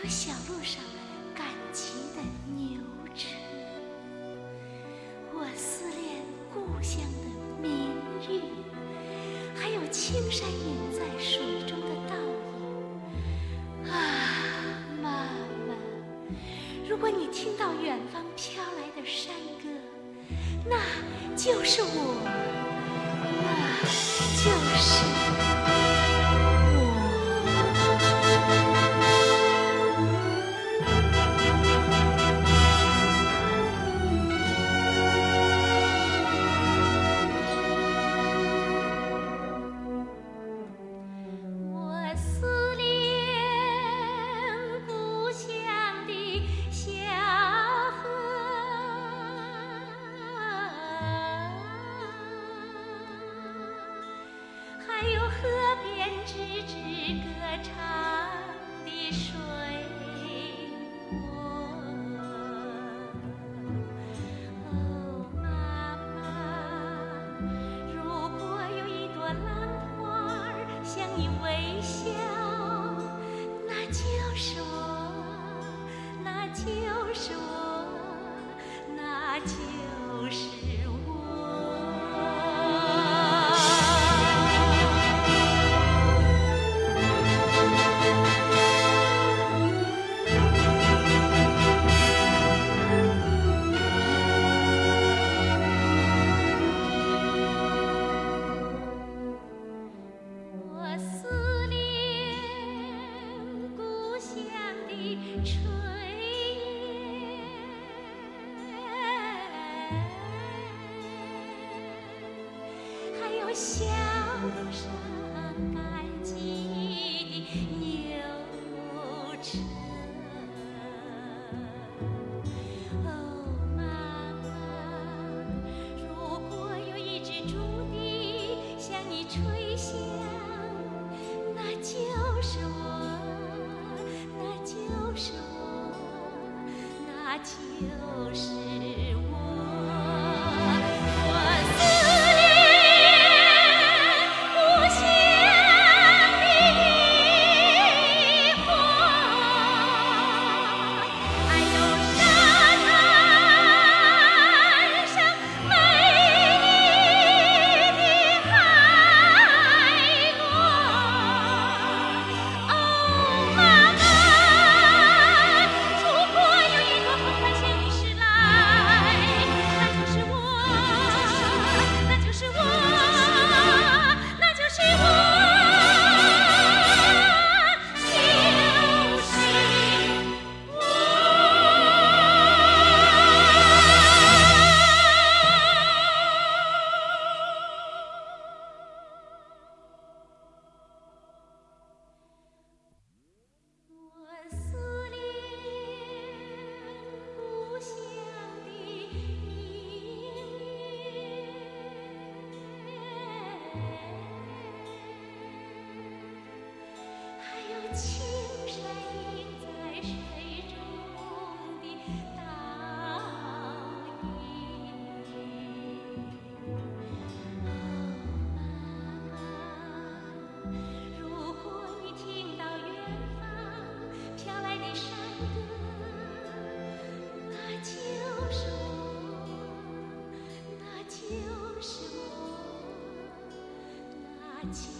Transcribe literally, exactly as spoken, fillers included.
小路上赶集的牛车，我思念故乡的明月，还有青山隐在水中的倒影。啊，妈妈，如果你听到远方飘来的山歌，那就是我，那就是还有河边吱吱歌唱的水波。哦，妈妈，如果有一朵浪花儿向你微笑，那就是我，那就是我，那就是我。小路上赶集的牛车。哦，妈妈，如果有一只竹笛向你吹响，那就是我，那就是我，那就是我。青山隐在水中的倒影。哦，妈妈，如果你听到远方飘来的山歌，那就是我，那就是我，那就是